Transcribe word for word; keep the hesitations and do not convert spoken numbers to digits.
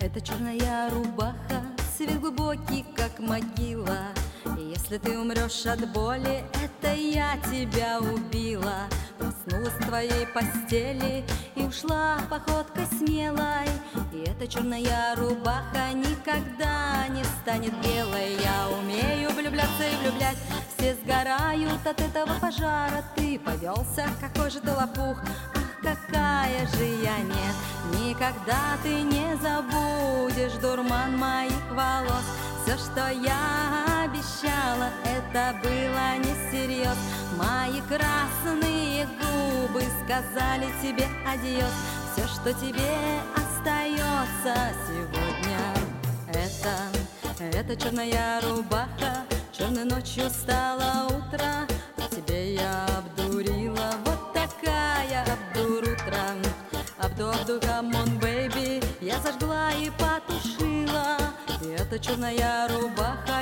Это черная рубаха, цвет глубокий, как могила. И если ты умрешь от боли, это я тебя убила. Проснулась в твоей постели и ушла походкой смелой. И эта черная рубаха никогда не станет белой. Я умею влюбляться и влюблять, все сгорают от этого пожара. Ты повелся, какой же ты лопух, ах, какая же я нет. Никогда ты не забудешь дурман моих волос. Все, что я обещала, это было не всерьез. Мои красные губы сказали тебе адьос. Все, что тебе остается сегодня, это, это черная рубаха. Черной ночью стало утро, в тебе я обдурила. Вот такая обдурутра. Абду, абду, come on, baby. Я зажгла и потушила. И эта черная рубаха